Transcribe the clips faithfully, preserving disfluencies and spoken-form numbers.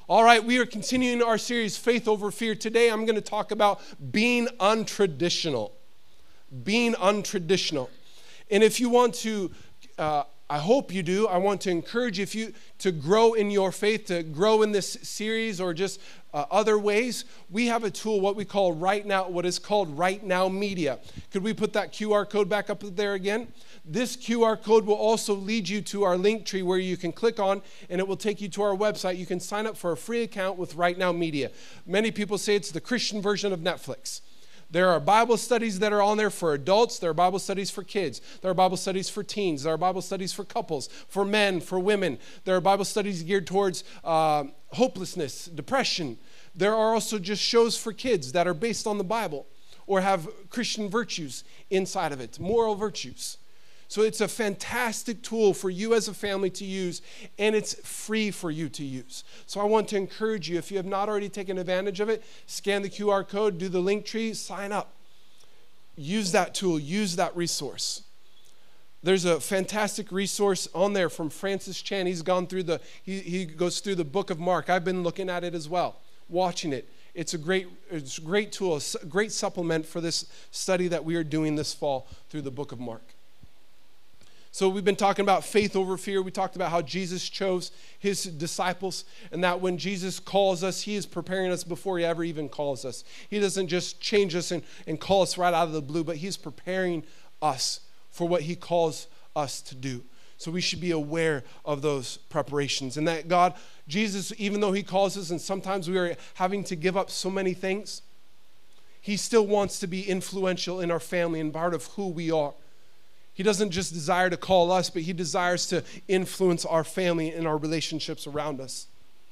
All right, we are continuing our series, Faith Over Fear. Today I'm going to talk about being untraditional. Being untraditional. And if you want to, uh, I hope you do, I want to encourage you, if you to grow in your faith, to grow in this series or just uh, other ways, we have a tool, what we call Right Now, what is called Right Now Media. Could we put that Q R code back up there again? This Q R code will also lead you to our link tree where you can click on and it will take you to our website. You can sign up for a free account with Right Now Media. Many people say it's the Christian version of Netflix. There are Bible studies that are on there for adults. There are Bible studies for kids. There are Bible studies for teens. There are Bible studies for couples, for men, for women. There are Bible studies geared towards uh, hopelessness, depression. There are also just shows for kids that are based on the Bible or have Christian virtues inside of it, moral virtues. So it's a fantastic tool for you as a family to use, and it's free for you to use. So I want to encourage you, if you have not already taken advantage of it, scan the Q R code, do the link tree, sign up. Use that tool, use that resource. There's a fantastic resource on there from Francis Chan. He's gone through the, he, he goes through the book of Mark. I've been looking at it as well, watching it. It's a great, it's a great tool, a great supplement for this study that we are doing this fall through the book of Mark. So we've been talking about faith over fear. We talked about how Jesus chose his disciples and that when Jesus calls us, he is preparing us before he ever even calls us. He doesn't just change us and, and call us right out of the blue, but he's preparing us for what he calls us to do. So we should be aware of those preparations and that God, Jesus, even though he calls us and sometimes we are having to give up so many things, he still wants to be influential in our family and part of who we are. He doesn't just desire to call us, but he desires to influence our family and our relationships around us.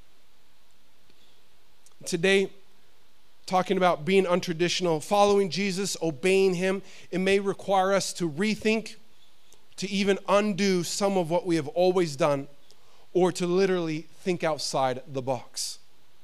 Today, talking about being untraditional, following Jesus, obeying him, it may require us to rethink, to even undo some of what we have always done, or to literally think outside the box.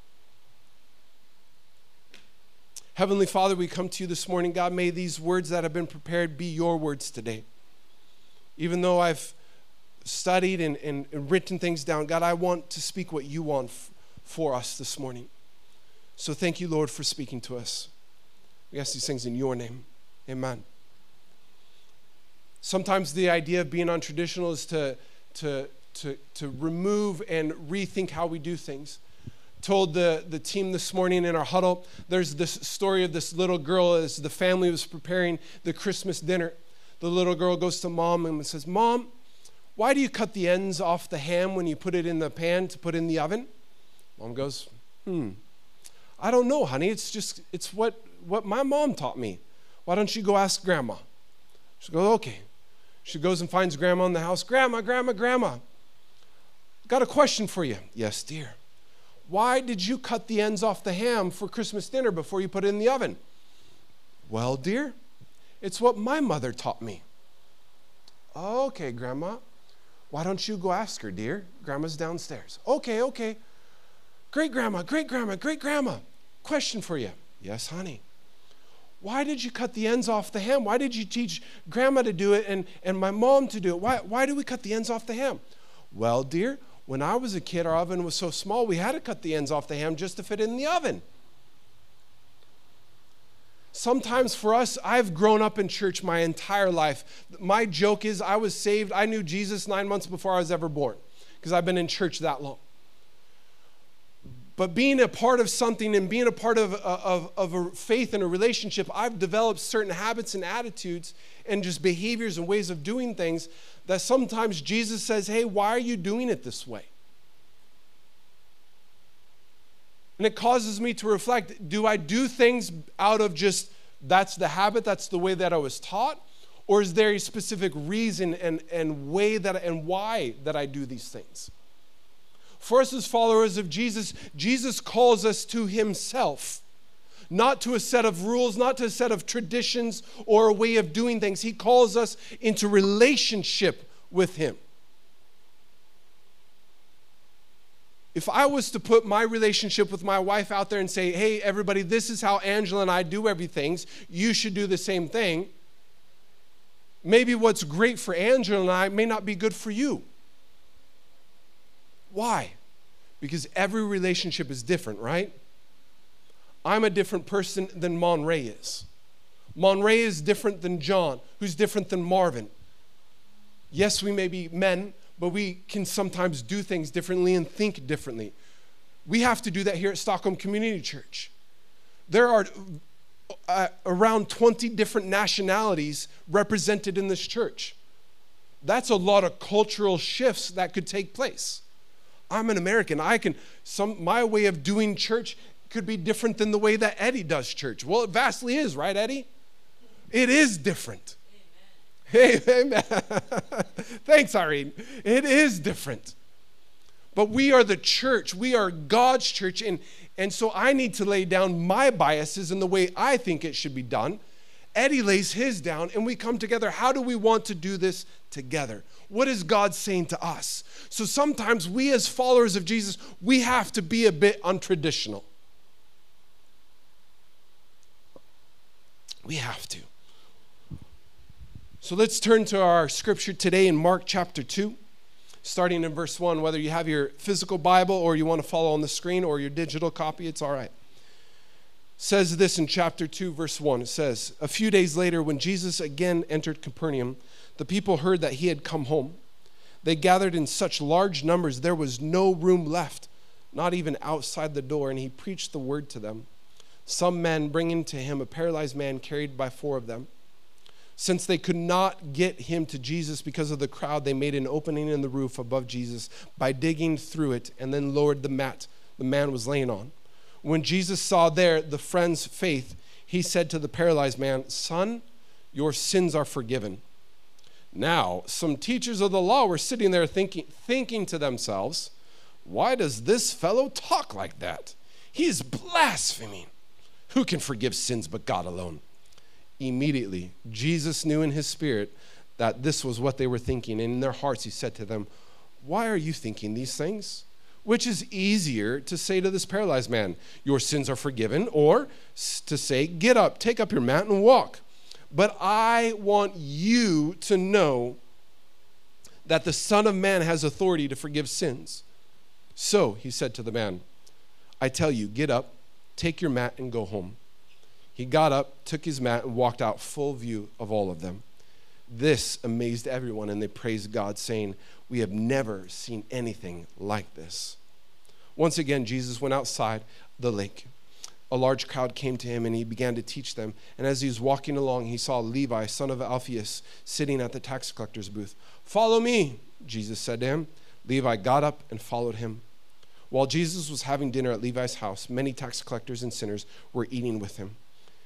Heavenly Father, we come to you this morning. God, may these words that have been prepared be your words today. Even though I've studied and, and, and written things down, God, I want to speak what you want f- for us this morning. So thank you, Lord, for speaking to us. We ask these things in your name. Amen. Sometimes the idea of being untraditional is to, to, to, to remove and rethink how we do things. Told the, the team this morning in our huddle, there's this story of this little girl as the family was preparing the Christmas dinner. The little girl goes to mom and says, Mom, why do you cut the ends off the ham when you put it in the pan to put in the oven? Mom goes, hmm, I don't know, honey. It's just, it's what, what my mom taught me. Why don't you go ask Grandma? She goes, okay. She goes and finds Grandma in the house. Grandma, Grandma, Grandma, got a question for you. Yes, dear. Why did you cut the ends off the ham for Christmas dinner before you put it in the oven? Well, dear, it's what my mother taught me. Okay, Grandma. Why don't you go ask her, dear? Grandma's downstairs. Okay, okay. Great Grandma, great Grandma, great Grandma. Question for you. Yes, honey. Why did you cut the ends off the ham? Why did you teach Grandma to do it and, and my mom to do it? Why, why do we cut the ends off the ham? Well, dear, when I was a kid, our oven was so small, we had to cut the ends off the ham just to fit it in the oven. Sometimes for us, I've grown up in church my entire life. My joke is I was saved. I knew Jesus nine months before I was ever born because I've been in church that long. But being a part of something and being a part of, of, of a faith and a relationship, I've developed certain habits and attitudes and just behaviors and ways of doing things that sometimes Jesus says, hey, why are you doing it this way? And it causes me to reflect, do I do things out of just, that's the habit, that's the way that I was taught? Or is there a specific reason and, and way that and why that I do these things? For us as followers of Jesus, Jesus calls us to himself, not to a set of rules, not to a set of traditions or a way of doing things. He calls us into relationship with him. If I was to put my relationship with my wife out there and say, hey, everybody, this is how Angela and I do everything, you should do the same thing, maybe what's great for Angela and I may not be good for you. Why? because every relationship is different, right? I'm a different person than Monray is. Monray is different than John, who's different than Marvin. Yes, we may be men, but we can sometimes do things differently and think differently. We have to do that here at Stockholm Community Church. There are uh, around twenty different nationalities represented in this church. That's a lot of cultural shifts that could take place. I'm an American. I can, some, my way of doing church could be different than the way that Eddie does church. Well, it vastly is, right, Eddie? It is different. Amen. Hey, amen. Thanks, Irene. It is different. But we are the church. We are God's church. And, and so I need to lay down my biases and the way I think it should be done. Eddie lays his down, and we come together. How do we want to do this together? What is God saying to us? So sometimes we as followers of Jesus, we have to be a bit untraditional. We have to. So let's turn to our scripture today in Mark chapter two, starting in verse one. Whether you have your physical Bible or you want to follow on the screen or your digital copy, it's all right. It says this in chapter two, verse one. It says, a few days later, when Jesus again entered Capernaum, the people heard that he had come home. They gathered in such large numbers, there was no room left, not even outside the door, and he preached the word to them. Some men bringing to him a paralyzed man carried by four of them. Since they could not get him to Jesus because of the crowd, they made an opening in the roof above Jesus by digging through it and then lowered the mat the man was laying on. When Jesus saw there the friend's faith, he said to the paralyzed man, son, your sins are forgiven. Now, some teachers of the law were sitting there thinking, thinking to themselves, why does this fellow talk like that? He is blaspheming. Who can forgive sins but God alone? Immediately, Jesus knew in his spirit that this was what they were thinking. And in their hearts, he said to them, why are you thinking these things? Which is easier to say to this paralyzed man, your sins are forgiven, or to say, get up, take up your mat and walk. But I want you to know that the Son of Man has authority to forgive sins. So he said to the man, I tell you, get up, take your mat and go home. He got up, took his mat, and walked out full view of all of them. This amazed everyone, and they praised God, saying, we have never seen anything like this. Once again, Jesus went outside the lake. A large crowd came to him, and he began to teach them. And as he was walking along, he saw Levi, son of Alphaeus, sitting at the tax collector's booth. Follow me, Jesus said to him. Levi got up and followed him. While Jesus was having dinner at Levi's house, many tax collectors and sinners were eating with him.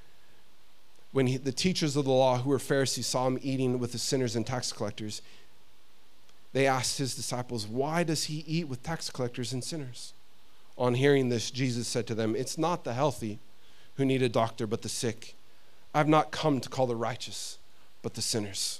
When he, the teachers of the law who were Pharisees saw him eating with the sinners and tax collectors, they asked his disciples, why does he eat with tax collectors and sinners? On hearing this, Jesus said to them, it's not the healthy who need a doctor, but the sick. I have not come to call the righteous, but the sinners.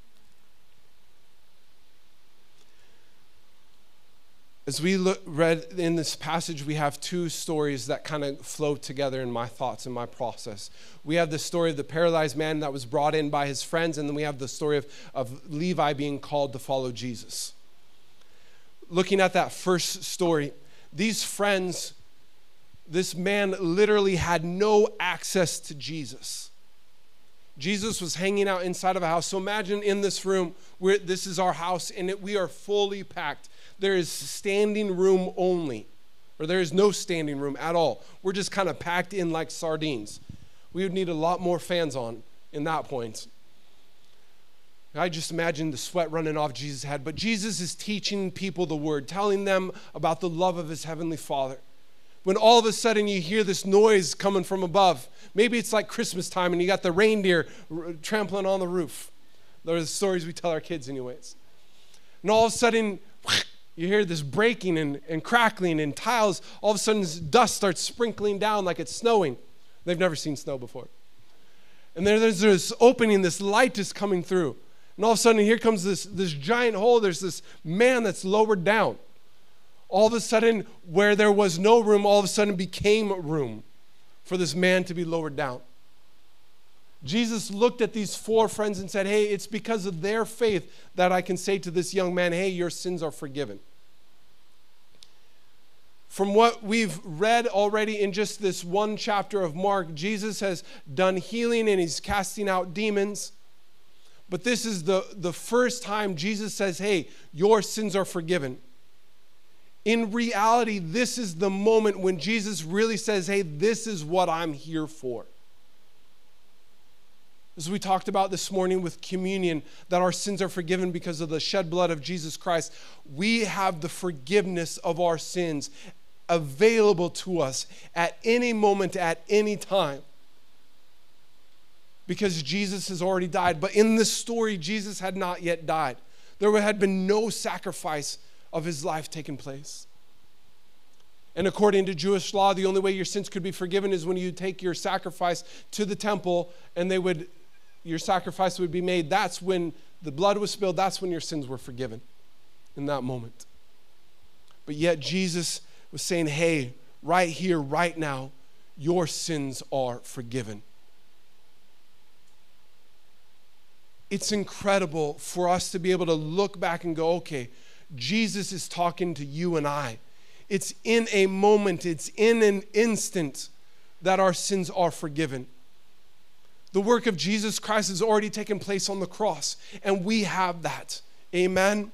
As we look, read in this passage, we have two stories that kind of flow together in my thoughts and my process. We have the story of the paralyzed man that was brought in by his friends, and then we have the story of, of Levi being called to follow Jesus. Looking at that first story, these friends, this man literally had no access to Jesus. Jesus was hanging out inside of a house. So imagine in this room, where this is our house, and it, we are fully packed. There is standing room only, or there is no standing room at all. We're just kind of packed in like sardines. We would need a lot more fans on in that point. I just imagine the sweat running off Jesus' head. But Jesus is teaching people the word, telling them about the love of his heavenly Father. When all of a sudden you hear this noise coming from above, maybe it's like Christmas time and you got the reindeer r- trampling on the roof. Those are the stories we tell our kids anyways. And all of a sudden, you hear this breaking and, and crackling and tiles. All of a sudden, dust starts sprinkling down like it's snowing. They've never seen snow before. And then there's this opening, this light is coming through. And all of a sudden, here comes this, this giant hole. There's this man that's lowered down. All of a sudden, where there was no room, all of a sudden became room for this man to be lowered down. Jesus looked at these four friends and said, hey, it's because of their faith that I can say to this young man, hey, your sins are forgiven. From what we've read already in just this one chapter of Mark, Jesus has done healing and he's casting out demons. But this is the, the first time Jesus says, hey, your sins are forgiven. In reality, this is the moment when Jesus really says, hey, this is what I'm here for. As we talked about this morning with communion, that our sins are forgiven because of the shed blood of Jesus Christ. We have the forgiveness of our sins available to us at any moment, at any time. Because Jesus has already died. But in this story, Jesus had not yet died. There had been no sacrifice of his life taking place. And according to Jewish law, the only way your sins could be forgiven is when you take your sacrifice to the temple and they would, your sacrifice would be made. That's when the blood was spilled. That's when your sins were forgiven in that moment. But yet Jesus was saying, hey, right here, right now, your sins are forgiven. It's incredible for us to be able to look back and go, okay, Jesus is talking to you and I. It's in a moment, it's in an instant that our sins are forgiven. The work of Jesus Christ has already taken place on the cross, and we have that. Amen?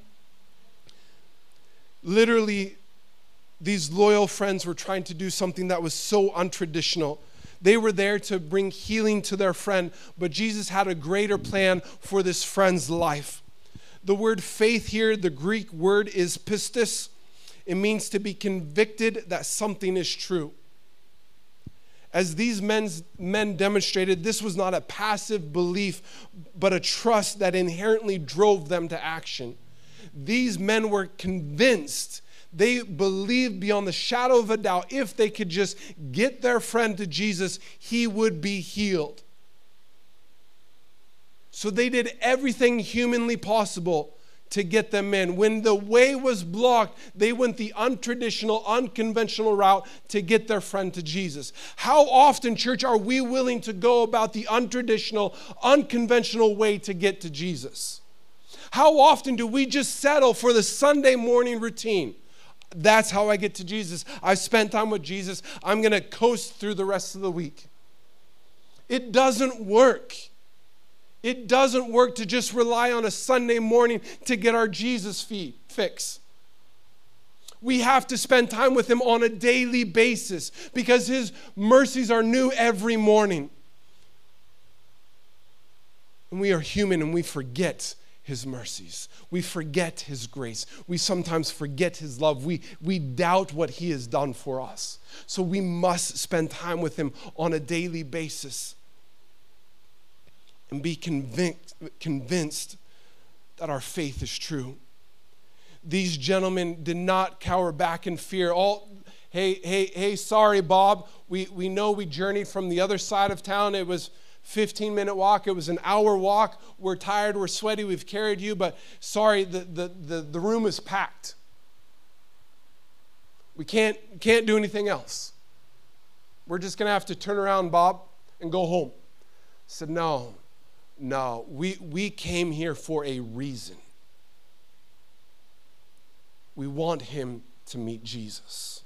Literally, these loyal friends were trying to do something that was so untraditional. They were there to bring healing to their friend, but Jesus had a greater plan for this friend's life. The word faith here, the Greek word is pistis. It means to be convicted that something is true. As these men's, men demonstrated, this was not a passive belief, but a trust that inherently drove them to action. These men were convinced. They believed beyond the shadow of a doubt, if they could just get their friend to Jesus, he would be healed. So they did everything humanly possible to get them in. When the way was blocked, they went the untraditional, unconventional route to get their friend to Jesus. How often, church, are we willing to go about the untraditional, unconventional way to get to Jesus? How often do we just settle for the Sunday morning routine? That's how I get to Jesus. I've spent time with Jesus. I'm going to coast through the rest of the week. It doesn't work. It doesn't work to just rely on a Sunday morning to get our Jesus fix. We have to spend time with him on a daily basis because his mercies are new every morning. And we are human and we forget his mercies. We forget his grace. We sometimes forget his love. We, we doubt what he has done for us. So we must spend time with him on a daily basis and be convinced, convinced that our faith is true. These gentlemen did not cower back in fear. All, hey, hey, hey, sorry, Bob. We, we know we journeyed from the other side of town. It was fifteen minute walk. It was an hour walk. We're tired. We're sweaty. We've carried you. But sorry, the, the, the, the room is packed. We can't, can't do anything else. We're just going to have to turn around, Bob, and go home. I said, no. No, we, we came here for a reason. We want him to meet Jesus.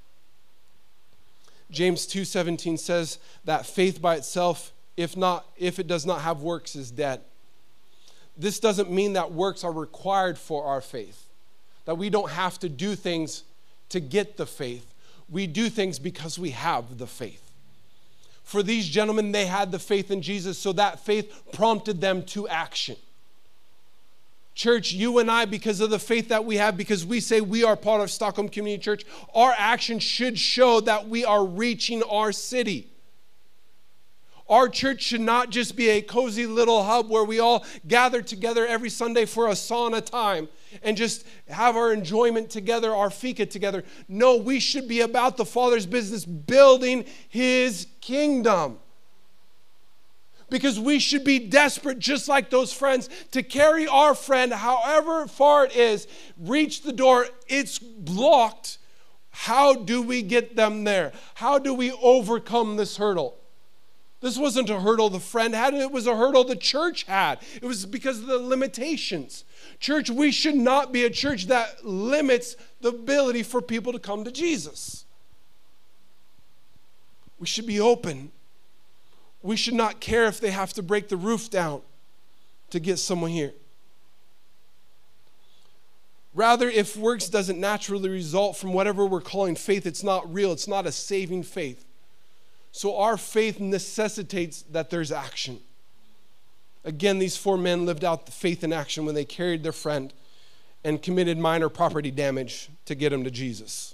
James two seventeen says that faith by itself, if not, if it does not have works, is dead. This doesn't mean that works are required for our faith, that we don't have to do things to get the faith. We do things because we have the faith. For these gentlemen, they had the faith in Jesus, so that faith prompted them to action. Church, you and I, because of the faith that we have, because we say we are part of Stockholm Community Church, our action should show that we are reaching our city. Our church should not just be a cozy little hub where we all gather together every Sunday for a sauna time and just have our enjoyment together, our fika together. No, we should be about the Father's business, building his kingdom. Because we should be desperate, just like those friends, to carry our friend, however far it is, reach the door. It's blocked. How do we get them there? How do we overcome this hurdle? This wasn't a hurdle the friend had, it was a hurdle the church had. It was because of the limitations. Church, we should not be a church that limits the ability for people to come to Jesus. We should be open. We should not care if they have to break the roof down to get someone here. Rather, if works doesn't naturally result from whatever we're calling faith, it's not real. It's not a saving faith. So our faith necessitates that there's action. Again, these four men lived out the faith in action when they carried their friend and committed minor property damage to get him to Jesus.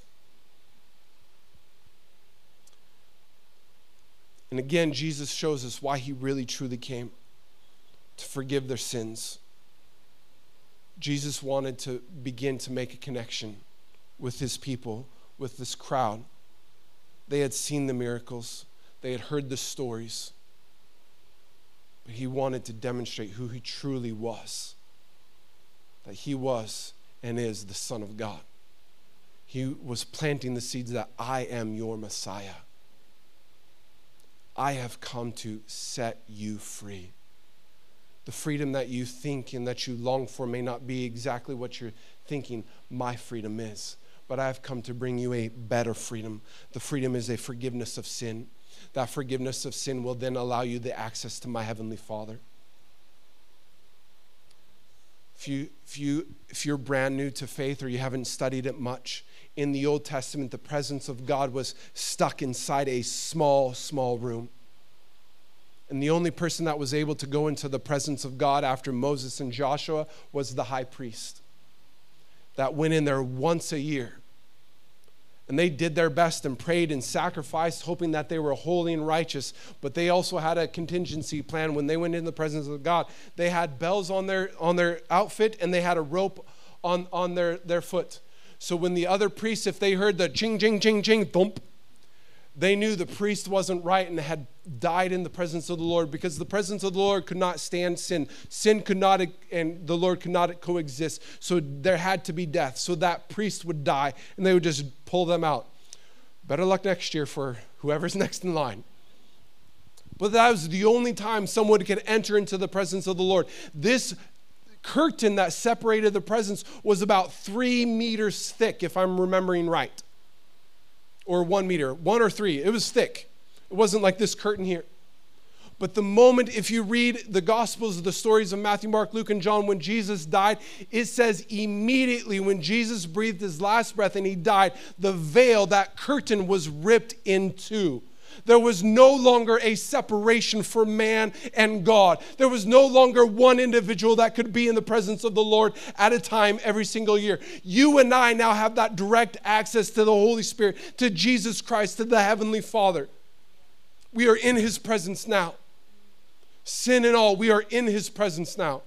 And again, Jesus shows us why he really truly came, to forgive their sins. Jesus wanted to begin to make a connection with his people, with this crowd. They had seen the miracles. They had heard the stories. But he wanted to demonstrate who he truly was. That he was and is the Son of God. He was planting the seeds that I am your Messiah. I have come to set you free. The freedom that you think and that you long for may not be exactly what you're thinking my freedom is. But I have come to bring you a better freedom. The freedom is a forgiveness of sin. That forgiveness of sin will then allow you the access to my Heavenly Father. If, you, if, you, if you're brand new to faith or you haven't studied it much, in the Old Testament, the presence of God was stuck inside a small, small room. And the only person that was able to go into the presence of God after Moses and Joshua was the high priest. That went in there once a year. And they did their best and prayed and sacrificed, hoping that they were holy and righteous. But they also had a contingency plan when they went into the presence of God. They had bells on their on their outfit, and they had a rope on, on their, their foot. So when the other priests, if they heard the ching, ching, ching, ching, thump, they knew the priest wasn't right and had died in the presence of the Lord, because the presence of the Lord could not stand sin. Sin could not, and the Lord could not coexist. So there had to be death. So that priest would die, and they would just pull them out. Better luck next year for whoever's next in line. But that was the only time someone could enter into the presence of the Lord. This curtain that separated the presence was about three meters thick, if I'm remembering right. Or one meter, one or three. It was thick. It wasn't like this curtain here. But the moment, if you read the Gospels, the stories of Matthew, Mark, Luke, and John, when Jesus died, it says immediately when Jesus breathed his last breath and he died, the veil, that curtain was ripped in two. There was no longer a separation for man and God. There was no longer one individual that could be in the presence of the Lord at a time every single year. You and I now have that direct access to the Holy Spirit, to Jesus Christ, to the Heavenly Father. We are in his presence now. Sin and all, we are in his presence now.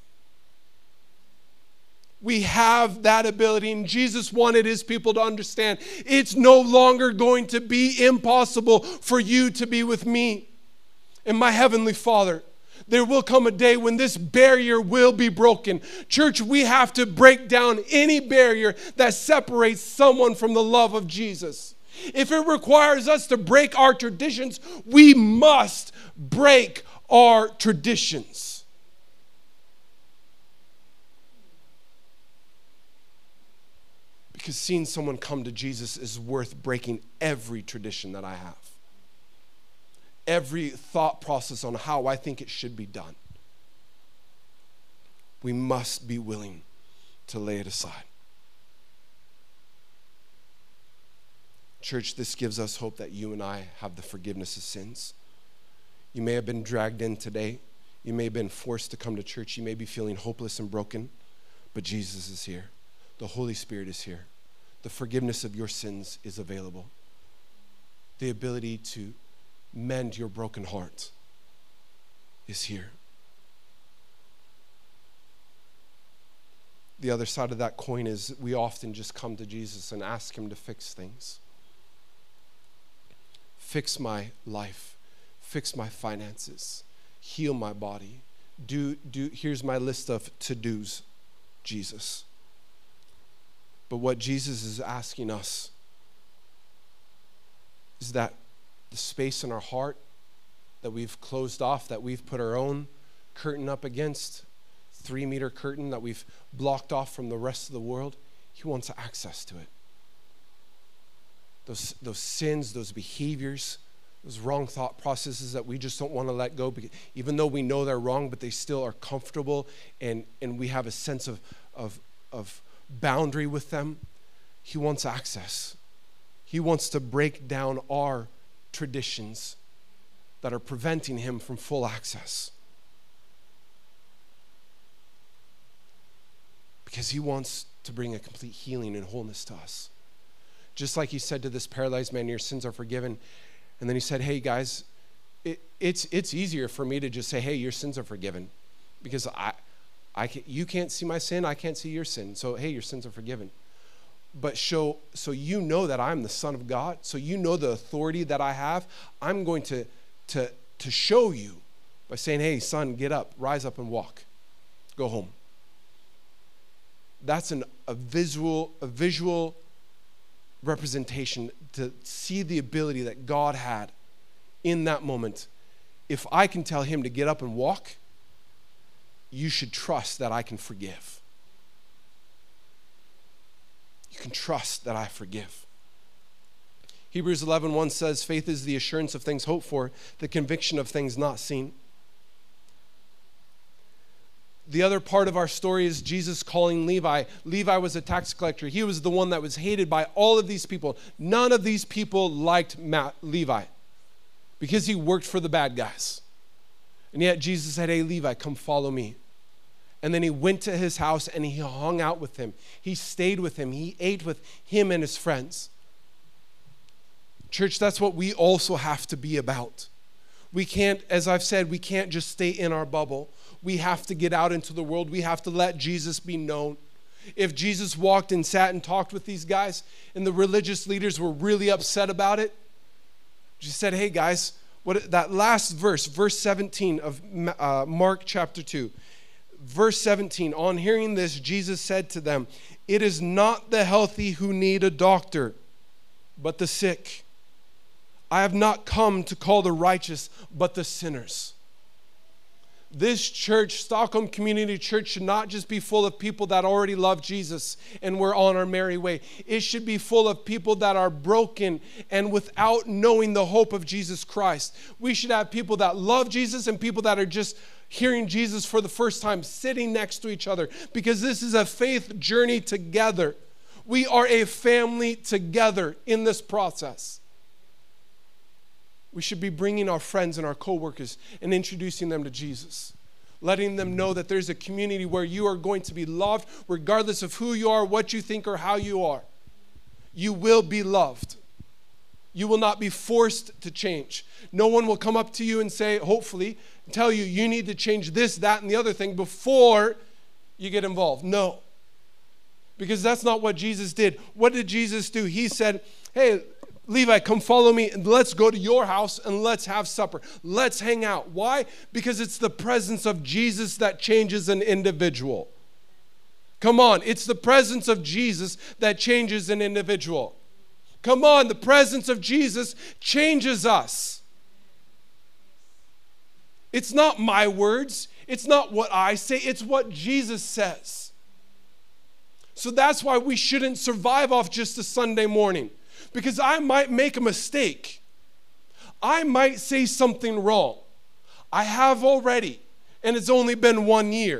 We have that ability, and Jesus wanted his people to understand it's no longer going to be impossible for you to be with me and my Heavenly Father. There will come a day when this barrier will be broken. Church, we have to break down any barrier that separates someone from the love of Jesus. If it requires us to break our traditions, we must break our traditions. Because seeing someone come to Jesus is worth breaking every tradition that I have. Every thought process on how I think it should be done. We must be willing to lay it aside. Church, this gives us hope that you and I have the forgiveness of sins. You may have been dragged in today. You may have been forced to come to church. You may be feeling hopeless and broken, but Jesus is here. The Holy Spirit is here. The forgiveness of your sins is available. The ability to mend your broken heart is here. The other side of that coin is we often just come to Jesus and ask him to fix things. Fix my life. Fix my finances. Heal my body. Do, do, here's my list of to-dos, Jesus. But what Jesus is asking us is that the space in our heart that we've closed off, that we've put our own curtain up against, three meter curtain that we've blocked off from the rest of the world. He wants access to it. Those, those sins, those behaviors, those wrong thought processes that we just don't want to let go, because even though we know they're wrong, but they still are comfortable, and, and we have a sense of, of, of boundary with them. He wants access. He wants to break down our traditions that are preventing him from full access. Because he wants to bring a complete healing and wholeness to us. Just like he said to this paralyzed man, your sins are forgiven. And then he said, hey guys, it, it's it's easier for me to just say, hey, your sins are forgiven. Because I, I can, you can't see my sin, I can't see your sin. So hey, your sins are forgiven. But show, so you know that I'm the Son of God, so you know the authority that I have. I'm going to, to, to show you by saying, hey, son, get up, rise up and walk. Go home. That's an, a visual, a visual representation to see the ability that God had in that moment. If I can tell him to get up and walk, you should trust that I can forgive. You can trust that I forgive. Hebrews eleven one says, faith is the assurance of things hoped for, the conviction of things not seen. The other part of our story is Jesus calling Levi. Levi was a tax collector. He was the one that was hated by all of these people. None of these people liked Matt, Levi because he worked for the bad guys. And yet Jesus said, hey, Levi, come follow me. And then he went to his house and he hung out with him. He stayed with him. He ate with him and his friends. Church, that's what we also have to be about. We can't, as I've said, we can't just stay in our bubble. We have to get out into the world. We have to let Jesus be known. If Jesus walked and sat and talked with these guys and the religious leaders were really upset about it, she said, hey guys, what that last verse, verse seventeen of uh, Mark chapter two, verse seventeen, on hearing this, Jesus said to them, it is not the healthy who need a doctor, but the sick. I have not come to call the righteous, but the sinners. This church, Stockholm Community Church, should not just be full of people that already love Jesus and we're on our merry way. It should be full of people that are broken and without knowing the hope of Jesus Christ. We should have people that love Jesus and people that are just hearing Jesus for the first time, sitting next to each other, because this is a faith journey together. We are a family together in this process. We should be bringing our friends and our coworkers and introducing them to Jesus, letting them know that there's a community where you are going to be loved regardless of who you are, what you think, or how you are. You will be loved. You will not be forced to change. No one will come up to you and say, hopefully, tell you you need to change this, that, and the other thing before you get involved. No, because that's not what Jesus did. What did Jesus do? He said, hey, Levi, come follow me and let's go to your house and let's have supper. Let's hang out. Why? Because it's the presence of Jesus that changes an individual. Come on, it's the presence of Jesus that changes an individual. Come on, the presence of Jesus changes us. It's not my words. It's not what I say. It's what Jesus says. So that's why we shouldn't survive off just a Sunday morning. Because I might make a mistake. I might say something wrong. I have already, and it's only been one year.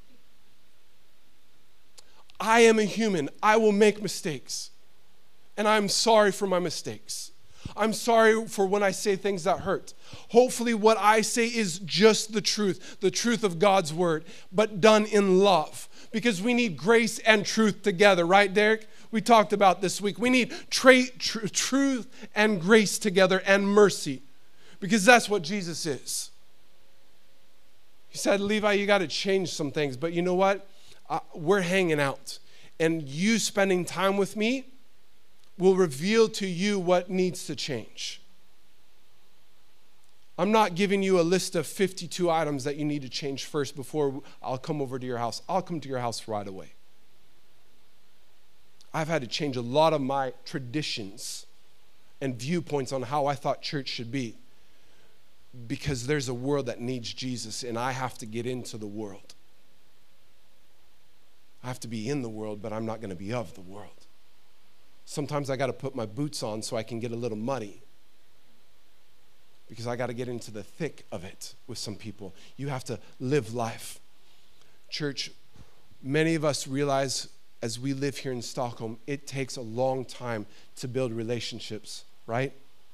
I am a human. I will make mistakes. And I'm sorry for my mistakes. I'm sorry for when I say things that hurt. Hopefully what I say is just the truth, the truth of God's word, but done in love. Because we need grace and truth together, right, Derek? We talked about this week. We need tra- tr- truth and grace together and mercy, because that's what Jesus is. He said, Levi, you got to change some things, but you know what? Uh, we're hanging out, and you spending time with me will reveal to you what needs to change. I'm not giving you a list of fifty-two items that you need to change first before I'll come over to your house. I'll come to your house right away. I've had to change a lot of my traditions and viewpoints on how I thought church should be. because there's a world that needs Jesus, and I have to get into the world. I have to be in the world, but I'm not going to be of the world. Sometimes I got to put my boots on so I can get a little muddy, because I got to get into the thick of it with some people. You have to live life. Church, many of us realize as we live here in Stockholm, it takes a long time to build relationships, right?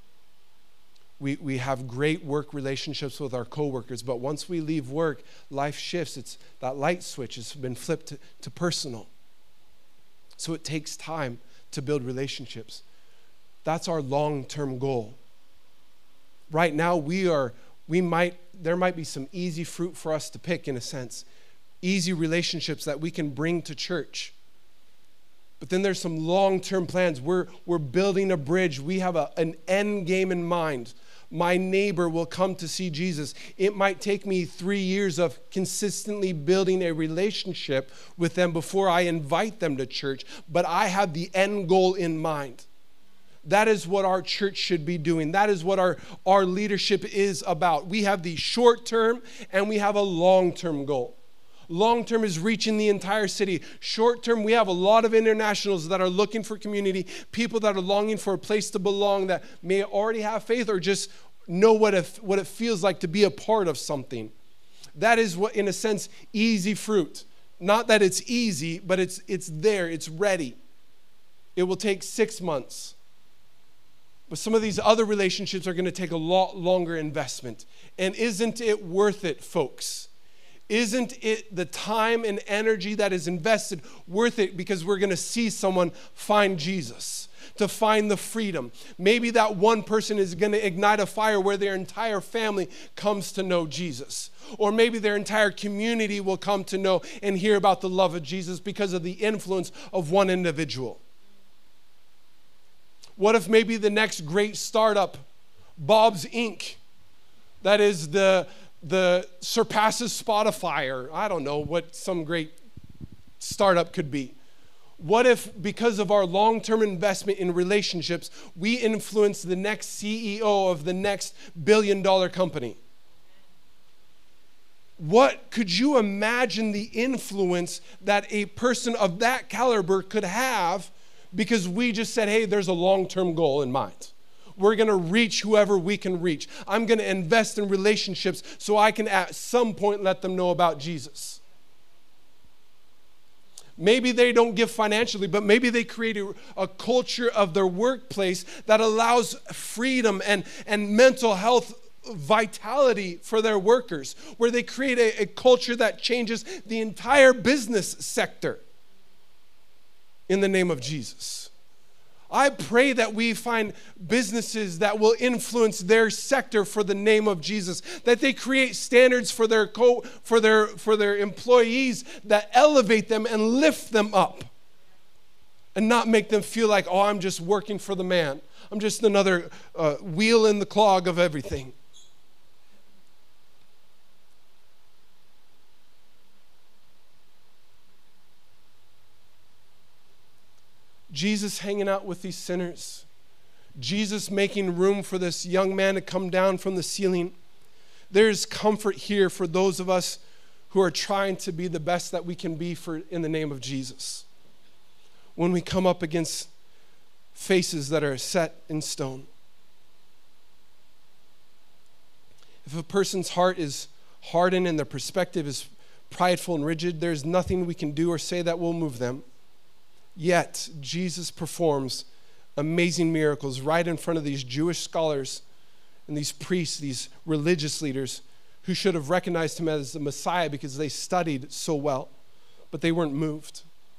We we have great work relationships with our coworkers, but once we leave work, life shifts. It's that light switch has been flipped to, to personal. So it takes time to build relationships. That's our long-term goal. Right now, we are, we might, there might be some easy fruit for us to pick in a sense. Easy relationships that we can bring to church. But then there's some long-term plans. We're, we're building a bridge. We have a, an end game in mind. My neighbor will come to see Jesus. It might take me three years of consistently building a relationship with them before I invite them to church, but I have the end goal in mind. That is what our church should be doing. That is what our, our leadership is about. We have the short-term and we have a long-term goal. Long-term is reaching the entire city. Short-term, we have a lot of internationals that are looking for community, people that are longing for a place to belong, that may already have faith or just know what it, what it feels like to be a part of something. That is what, in a sense, easy fruit. Not that it's easy, but it's it's there, it's ready. It will take six months. But some of these other relationships are going to take a lot longer investment. And isn't it worth it, folks? Isn't it the time and energy that is invested worth it, because we're going to see someone find Jesus, to find the freedom? Maybe that one person is going to ignite a fire where their entire family comes to know Jesus. Or maybe their entire community will come to know and hear about the love of Jesus because of the influence of one individual. What if maybe the next great startup, Bob's Incorporated, that is the the surpasses Spotify, or I don't know what some great startup could be. What if, because of our long-term investment in relationships, we influence the next C E O of the next billion-dollar company? What could you imagine the influence that a person of that caliber could have, because we just said, hey, there's a long-term goal in mind. We're going to reach whoever we can reach. I'm going to invest in relationships so I can at some point let them know about Jesus. Maybe they don't give financially, but maybe they create a, a culture of their workplace that allows freedom and, and mental health vitality for their workers, where they create a, a culture that changes the entire business sector in the name of Jesus. I pray that we find businesses that will influence their sector for the name of Jesus, that they create standards for their co- for their for their employees that elevate them and lift them up, and not make them feel like, oh, I'm just working for the man. I'm just another uh, wheel in the clog of everything. Jesus hanging out with these sinners. Jesus making room for this young man to come down from the ceiling. There's comfort here for those of us who are trying to be the best that we can be for in the name of Jesus. When we come up against faces that are set in stone. If a person's heart is hardened and their perspective is prideful and rigid, there's nothing we can do or say that will move them. Yet, Jesus performs amazing miracles right in front of these Jewish scholars and these priests, these religious leaders who should have recognized him as the Messiah because they studied so well, but they weren't moved.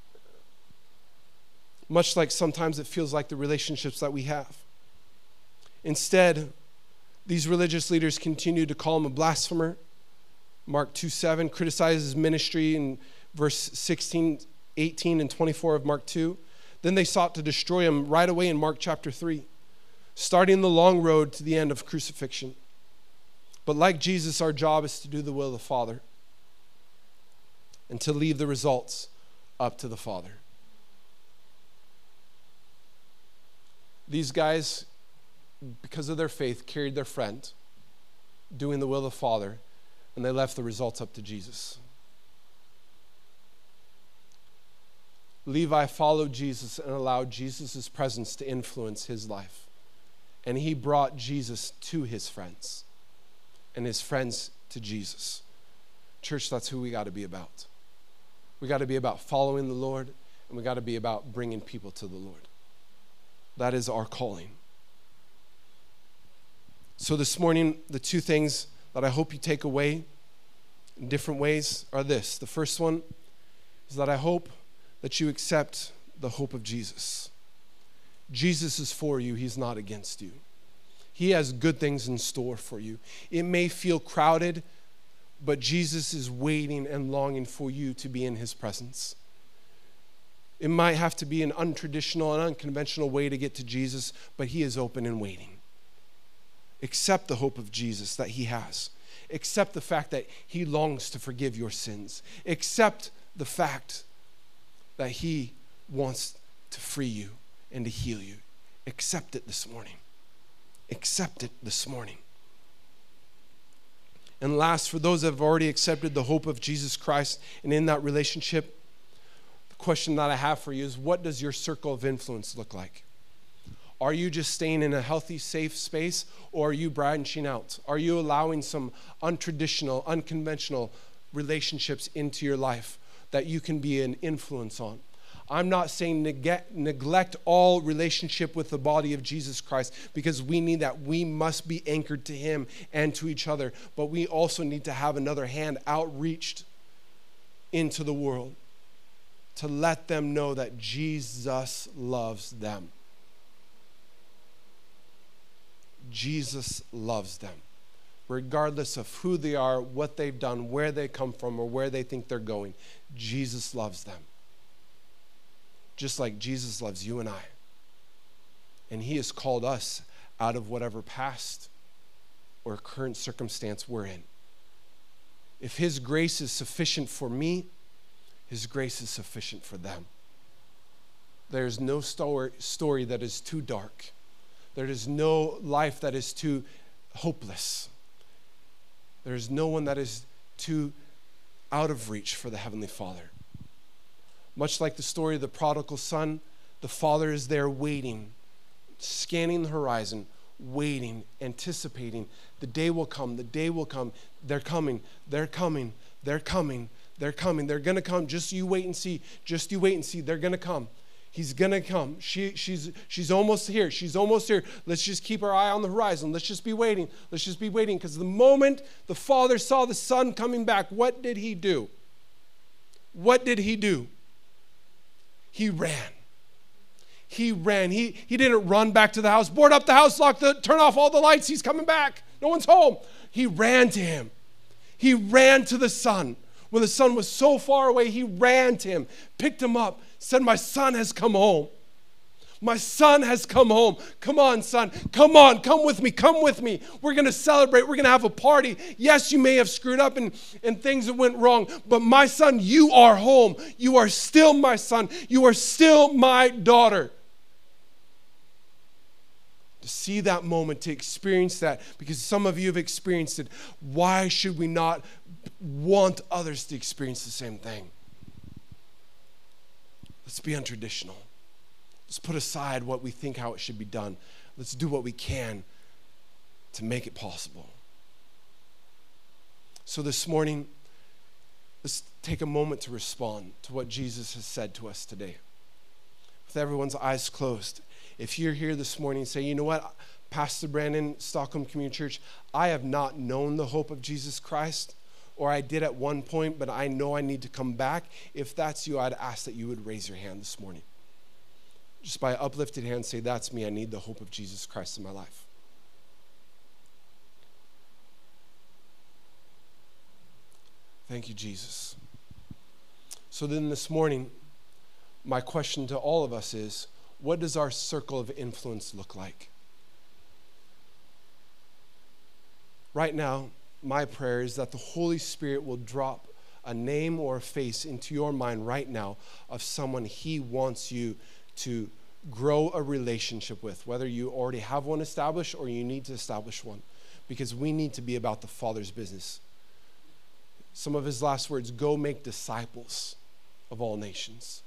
Much like sometimes it feels like the relationships that we have. Instead, these religious leaders continue to call him a blasphemer. Mark two seven criticizes his ministry in verse sixteen, eighteen, and twenty-four of Mark two. Then they sought to destroy him right away in Mark chapter three, starting the long road to the end of crucifixion. But like Jesus, our job is to do the will of the Father and to leave the results up to the Father. These guys, because of their faith, carried their friend. doing the will of the Father, and they left the results up to Jesus. Levi followed Jesus and allowed Jesus' presence to influence his life. And he brought Jesus to his friends, and his friends to Jesus. Church, that's who we got to be about. We got to be about following the Lord, and we got to be about bringing people to the Lord. That is our calling. So this morning, the two things that I hope you take away in different ways are this. The first one is that I hope that you accept the hope of Jesus. Jesus is for you. He's not against you. He has good things in store for you. It may feel crowded, but Jesus is waiting and longing for you to be in his presence. It might have to be an untraditional and unconventional way to get to Jesus, but he is open and waiting. Accept the hope of Jesus that he has. Accept the fact that he longs to forgive your sins. Accept the fact that he wants to free you and to heal you. Accept it this morning. Accept it this morning. And last, for those that have already accepted the hope of Jesus Christ and in that relationship, the question that I have for you is, what does your circle of influence look like? Are you just staying in a healthy, safe space, or are you branching out? Are you allowing some untraditional, unconventional relationships into your life that you can be an influence on? I'm not saying neglect, neglect all relationship with the body of Jesus Christ, because we need that. We must be anchored to him and to each other, but we also need to have another hand outreached into the world to let them know that Jesus loves them. Jesus loves them, regardless of who they are, what they've done, where they come from, or where they think they're going. Jesus loves them, just like Jesus loves you and I. And he has called us out of whatever past or current circumstance we're in. If his grace is sufficient for me, his grace is sufficient for them. There's no story, story that is too dark. There is no life that is too hopeless. There is no one that is too out of reach for the Heavenly Father. Much like the story of the prodigal son, the father is there waiting, scanning the horizon, waiting, anticipating. The day will come, the day will come. They're coming, they're coming, they're coming, they're coming. They're going to come. Just you wait and see. Just you wait and see. They're going to come. He's going to come. She, she's, she's almost here. She's almost here. Let's just keep our eye on the horizon. Let's just be waiting. Let's just be waiting. Because the moment the father saw the son coming back, what did he do? What did he do? He ran. He ran. He, he didn't run back to the house, board up the house, lock the, turn off all the lights. He's coming back. No one's home. He ran to him. He ran to the son. When the son was so far away, he ran to him, picked him up, said, my son has come home. My son has come home. Come on, son. Come on. Come with me. Come with me. We're going to celebrate. We're going to have a party. Yes, you may have screwed up and, and things that went wrong, but my son, you are home. You are still my son. You are still my daughter. To see that moment, to experience that, because some of you have experienced it, why should we not want others to experience the same thing? Let's be untraditional. Let's put aside what we think how it should be done. Let's do what we can to make it possible. So this morning, let's take a moment to respond to what Jesus has said to us today. With everyone's eyes closed, if you're here this morning and say, you know what, Pastor Brandon, Stockholm Community Church, I have not known the hope of Jesus Christ, or I did at one point, but I know I need to come back. If that's you, I'd ask that you would raise your hand this morning. Just by uplifted hand, say, that's me. I need the hope of Jesus Christ in my life. Thank you, Jesus. So then this morning, my question to all of us is, what does our circle of influence look like? Right now, my prayer is that the Holy Spirit will drop a name or a face into your mind right now of someone he wants you to grow a relationship with, whether you already have one established or you need to establish one. because we need to be about the Father's business. Some of his last words, go make disciples of all nations.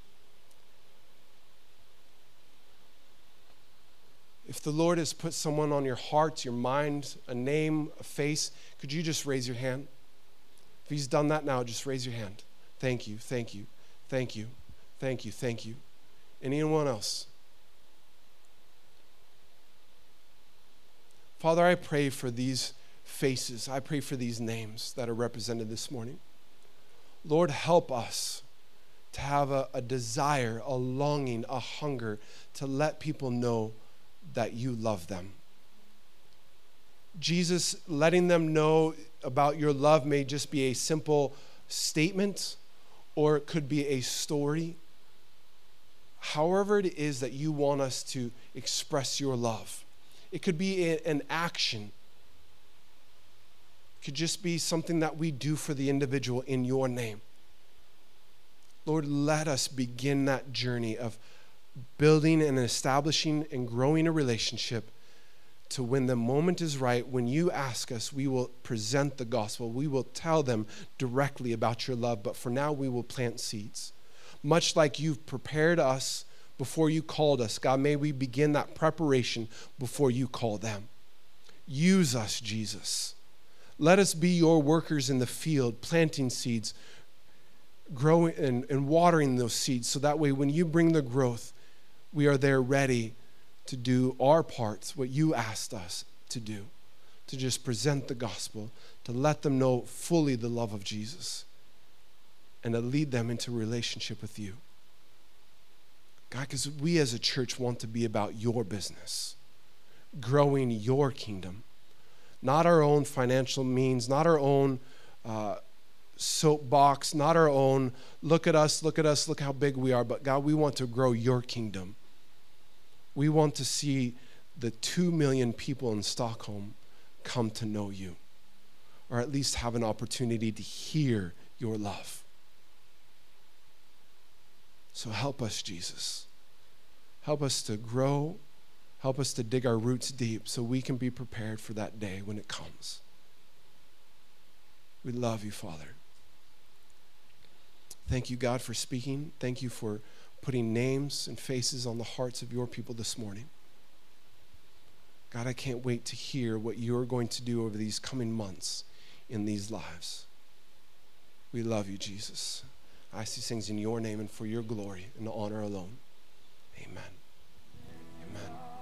If the Lord has put someone on your heart, your mind, a name, a face, could you just raise your hand? If he's done that now, just raise your hand. Thank you, thank you, thank you, thank you, thank you. Anyone else? Father, I pray for these faces. I pray for these names that are represented this morning. Lord, help us to have a, a desire, a longing, a hunger to let people know that you love them. Jesus, letting them know about your love may just be a simple statement, or it could be a story. However it is that you want us to express your love. It could be a, an action. It could just be something that we do for the individual in your name. Lord, let us begin that journey of building and establishing and growing a relationship to when the moment is right, when you ask us, we will present the gospel. We will tell them directly about your love, but for now we will plant seeds. Much like you've prepared us before you called us, God, may we begin that preparation before you call them. Use us, Jesus. Let us be your workers in the field, planting seeds, growing and, and watering those seeds, so that way when you bring the growth, we are there ready to do our parts, what you asked us to do, to just present the gospel, to let them know fully the love of Jesus, and to lead them into relationship with you. God, because we as a church want to be about your business, growing your kingdom, not our own financial means, not our own uh, soapbox, not our own, look at us, look at us, look how big we are, but God, we want to grow your kingdom. We want to see the two million people in Stockholm come to know you, or at least have an opportunity to hear your love. So help us, Jesus. Help us to grow. Help us to dig our roots deep so we can be prepared for that day when it comes. We love you, Father. Thank you, God, for speaking. Thank you for putting names and faces on the hearts of your people this morning. God, I can't wait to hear what you're going to do over these coming months in these lives. We love you, Jesus. I ask these things in your name and for your glory and honor alone. Amen. Amen.